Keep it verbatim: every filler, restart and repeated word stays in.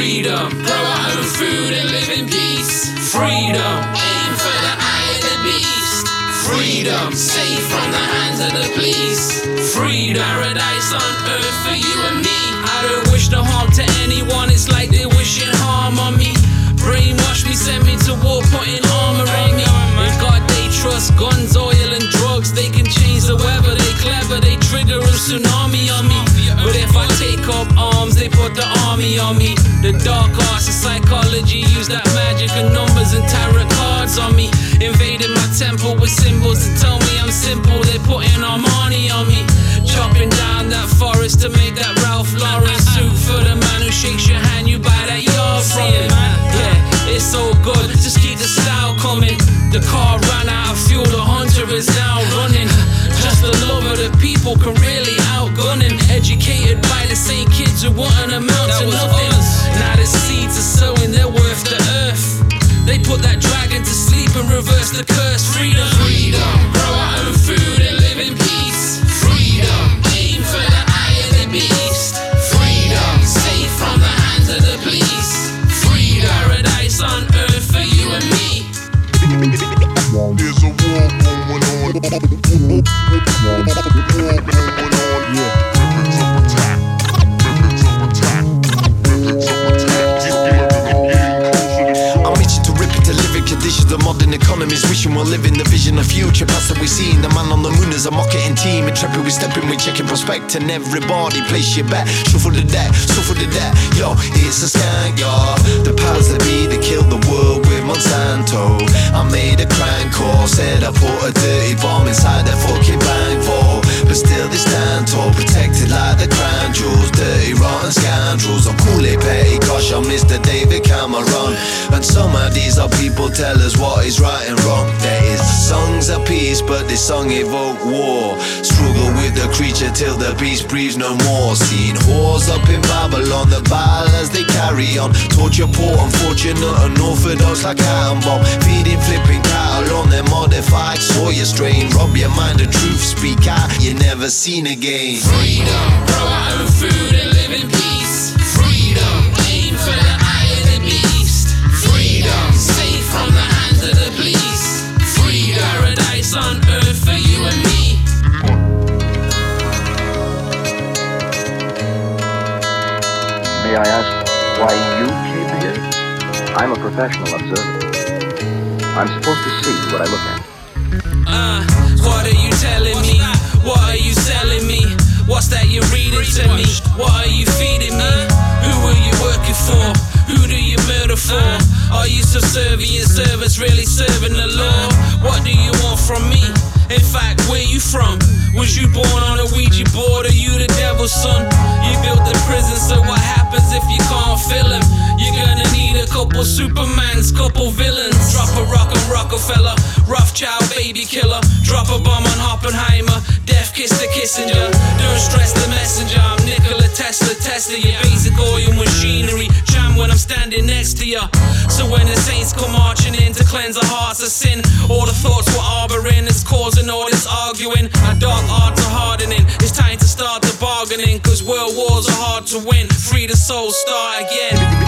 Freedom, grow our own food and live in peace. Freedom, aim for the eye of the beast. Freedom, safe from the hands of the police. Freedom, paradise on earth for you and me. I don't wish no harm to anyone, it's like they're wishing harm on me. Brainwash me, send me to war, putting armor on me. In God they trust, guns, oil and drugs. They can change the weather, they clever, they trigger a tsunami on me. But if I take up arms, they put the army on me. The dark arts of psychology use that magic and numbers and tarot cards on me. Invading my temple with symbols to tell me I'm simple. They're putting Armani on me. Chopping down that forest to make that Ralph Lauren suit. For the man who shakes your hand, you buy that yard from him. Yeah, it's so good, just keep the style coming. The car ran out of fuel, the hunter is now running. Just the love of the people can really outgun him. Educated by the same kids who wouldn't amount to nothing. Now the seeds are sowing, they're worth the earth. They put that dragon to sleep and reverse the curse. Freedom, freedom, grow our own food and live in peace. Freedom, aim for the eye of the beast. Freedom, safe from the hands of the police. Freedom, paradise on earth for you and me. There's a war going on. War going on. Yeah. Methods of attack. Methods of attack. Methods of attack. Keep living, I'm getting closer to. I'm itching to rip it to living conditions. The modern economy's wishing we're living the vision of future past that we seen. The man on the moon is a marketing team. Intrepid we stepping, we checking prospect. And everybody place your bet. Shuffle the deck, shuffle the deck. Yo, it's a skank, yo. The powers that be, they killed the world with Monsanto. I made a crank call, said I put a dirty bomb inside that fucking bank vault. But still they stand tall, protected like the crown jewels. Dirty rotten scoundrels, I'm cool it petty, gosh I'm Mister David Cameron. And some of these are people tell us what is right and wrong. There is songs of peace, but this song evoke war. Struggle with the creature till the beast breathes no more. Seen whores up in Babylon, the battle as they carry on. Torture poor, unfortunate, unorthodox like atom bomb. Feeding, flipping cattle on their modified soya strain. Rob your mind of truth, speak out, you're never seen again. Freedom, grow our own food and live in peace. Freedom, aim for the eye of the beast. Freedom, safe from the hands of the police. Freedom, paradise on earth for you and me. May I ask why you came here? I'm a professional observer. I'm supposed to see what I look at. Uh, what are you telling me? What are you selling me? What's that you're reading to me? What are you feeding me? Who are you working for? Who do you murder for? Are you subservient servants really serving the law? What do you want from me? In fact, where you from? Was you born on a Ouija board? Are you the devil's son? You built the prison, so what happens if you can't fill him? You're gonna need a couple Supermans, couple villains. Drop a rock on Rockefeller, Rothschild baby killer. Drop a bomb on Oppenheimer, death kiss to Kissinger. Don't stress the messenger, I'm Nikola Tesla, Tesla your basic oil machinery. Jam when I'm standing next to ya. So when the saints come marching in to cleanse our hearts of sin, all the thoughts we're harboring is causing all this arguing. Our dark arts are hardening, it's time to start the bargaining. Cause world wars are hard to win, free the soul, start again.